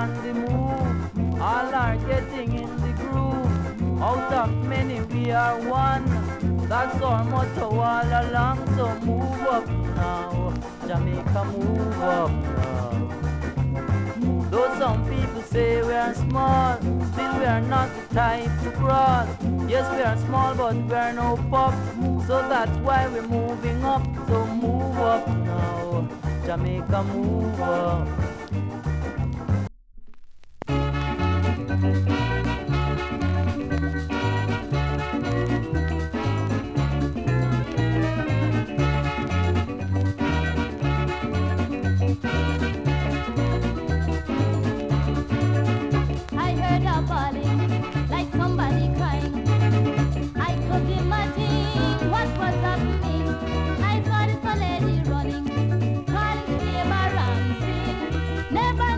on the move. All are getting in the groove. Out of many we are one. That's our motto all along. So move up now, Jamaica, move up now. Though some people say we are small, still we are not the type to crawl. Yes, we are small, but we are no pup. So that's why we're moving up. So move up now, Jamaica, move up. Never